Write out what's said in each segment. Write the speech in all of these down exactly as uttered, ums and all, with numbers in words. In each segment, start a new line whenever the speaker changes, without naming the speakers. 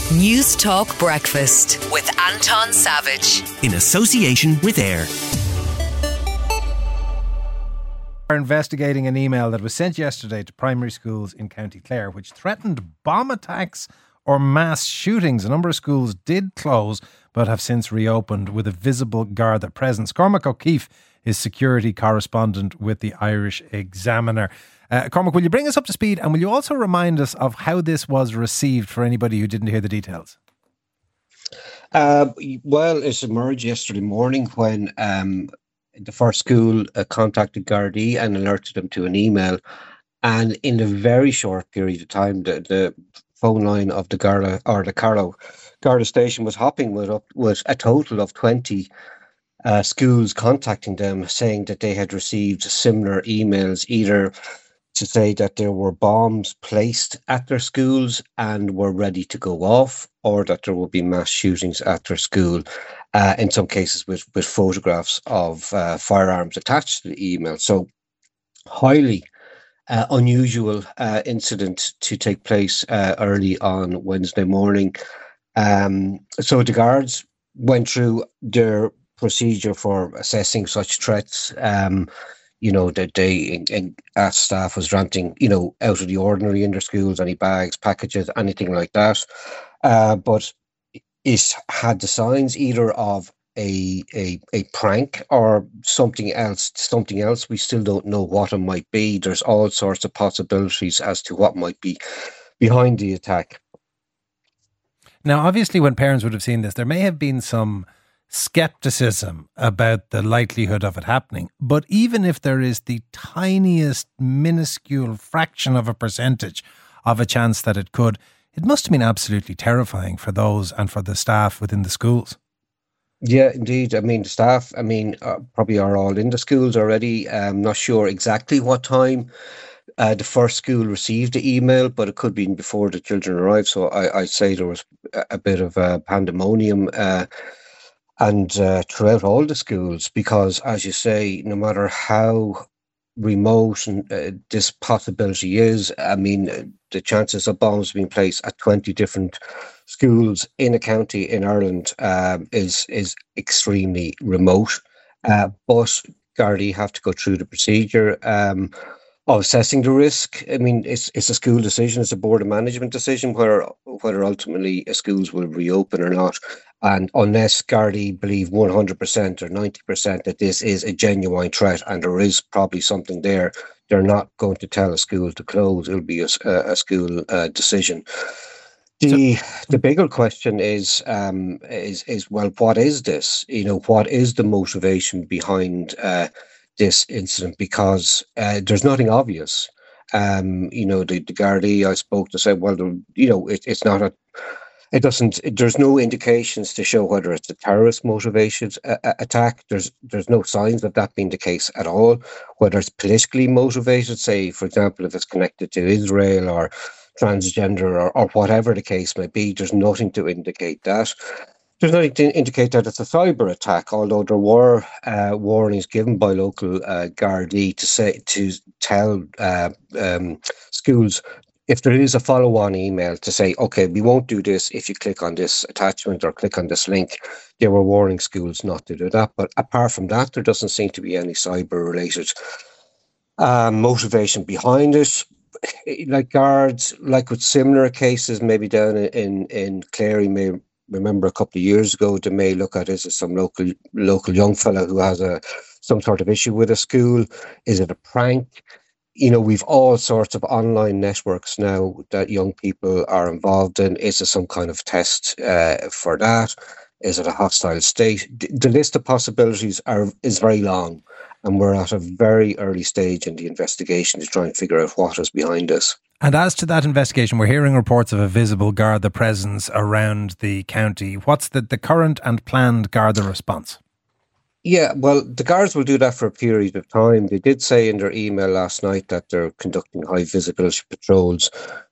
News Talk Breakfast with Anton Savage.
In association with AIR.
Are investigating an email that was sent yesterday to primary schools in County Clare which threatened bomb attacks or mass shootings. A number of schools did close but have since reopened with a visible Garda presence. Cormac O'Keefe is security correspondent with the Irish Examiner. Uh, Cormac, will you bring us up to speed, and will you also remind us of how this was received for anybody who didn't hear the details?
Uh, well, it emerged yesterday morning when um, the first school uh, contacted Gardaí and alerted them to an email. And in a very short period of time, the, the phone line of the Garda or the Carlow Garda station was hopping with up with a total of twenty uh, schools contacting them, saying that they had received similar emails, either to say that there were bombs placed at their schools and were ready to go off, or that there would be mass shootings at their school, uh, in some cases with, with photographs of uh, firearms attached to the email. So highly uh, unusual uh, incident to take place uh, early on Wednesday morning. Um, so the guards went through their procedure for assessing such threats. Um, you know, that they and our staff was ranting, you know, out of the ordinary in their schools, any bags, packages, anything like that. Uh, but it had the signs either of a, a a prank or something else, something else. We still don't know what it might be. There's all sorts of possibilities as to what might be behind the attack.
Now, obviously, when parents would have seen this, there may have been some skepticism about the likelihood of it happening. But even if there is the tiniest minuscule fraction of a percentage of a chance that it could, it must have been absolutely terrifying for those and for the staff within the schools.
Yeah, indeed. I mean, the staff, I mean, uh, probably are all in the schools already. I'm not sure exactly what time uh, the first school received the email, but it could be before the children arrived. So I, I'd say there was a, a bit of a pandemonium uh, and uh, throughout all the schools, because, as you say, no matter how remote and, uh, this possibility is, I mean, uh, the chances of bombs being placed at twenty different schools in a county in Ireland um, is is extremely remote. Uh, but Gardaí have to go through the procedure um, of assessing the risk. I mean, it's it's a school decision, it's a board of management decision whether whether ultimately schools will reopen or not. And unless Gardaí believe one hundred percent or ninety percent that this is a genuine threat and there is probably something there, they're not going to tell a school to close. It'll be a, a school uh, decision. The the bigger question is um, is is well, what is this? You know, what is the motivation behind uh, this incident? Because uh, there's nothing obvious. Um, you know, the, the Gardaí I spoke to said, well, the, you know, it, it's not a. It doesn't. It, there's no indications to show whether it's a terrorist motivated uh, attack. There's there's no signs of that being the case at all. Whether it's politically motivated, say, for example, if it's connected to Israel or transgender or, or whatever the case may be, there's nothing to indicate that. There's nothing to indicate that it's a cyber attack, although there were uh, warnings given by local uh, Gardaí to say to tell uh, um, schools, if there is a follow-on email, to say, okay, we won't do this if you click on this attachment or click on this link. They were warning schools not to do that. But apart from that, there doesn't seem to be any cyber-related uh, motivation behind it. Like guards, like with similar cases, maybe down in, in Clare, you may remember a couple of years ago, they may look at it as some local local young fella who has a some sort of issue with a school. Is it a prank? You know, we've all sorts of online networks now that young people are involved in. Is it some kind of test uh, for that? Is it a hostile state? The, the list of possibilities are is very long, and we're at a very early stage in the investigation to try and figure out what is behind this.
And as to that investigation, we're hearing reports of a visible Garda presence around the county. What's the, the current and planned Garda response?
Yeah, well, the guards will do that for a period of time. They did say in their email last night that they're conducting high visibility patrols.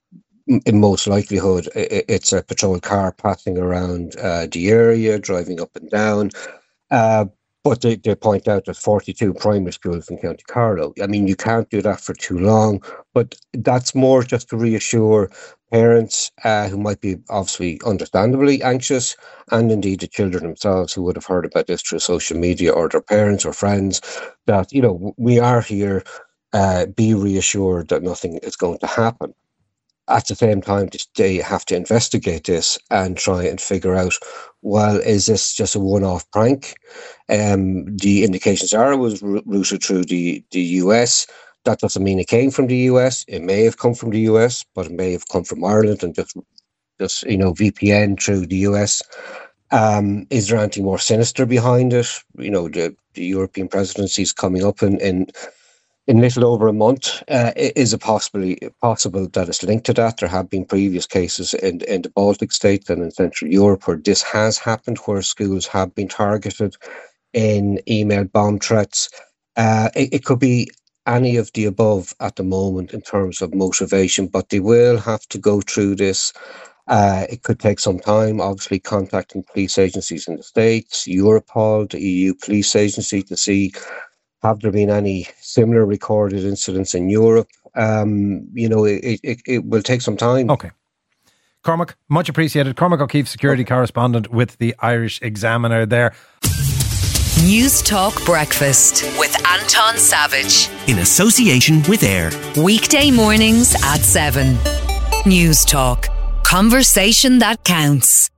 In most likelihood, it's a patrol car passing around uh, the area, driving up and down. Uh, But they, they point out there's forty-two primary schools in County Carlow. I mean, you can't do that for too long, but that's more just to reassure parents uh, who might be obviously understandably anxious, and indeed the children themselves who would have heard about this through social media or their parents or friends, that, you know, we are here, uh, be reassured that nothing is going to happen. At the same time, they have to investigate this and try and figure out, well, is this just a one-off prank? Um, the indications are it was routed through the, the U S. That doesn't mean it came from the U S. It may have come from the U S, but it may have come from Ireland and just, just you know, V P N through the U S. Um, is there anything more sinister behind it? You know, the, the European presidency is coming up in... in In little over a month. Uh, is it possibly possible that it's linked to that? There have been previous cases in, in the Baltic states and in Central Europe where this has happened, where schools have been targeted in email bomb threats. Uh, it, it could be any of the above at the moment in terms of motivation, but they will have to go through this. Uh, it could take some time, obviously contacting police agencies in the States, Europol, the E U police agency, to see have there been any similar recorded incidents in Europe. Um, you know, it, it, it will take some time.
Okay. Cormac, much appreciated. Cormac O'Keefe, security okay. correspondent with the Irish Examiner there.
News Talk Breakfast with Anton Savage.
In association with AIR.
Weekday mornings at seven. News Talk. Conversation that counts.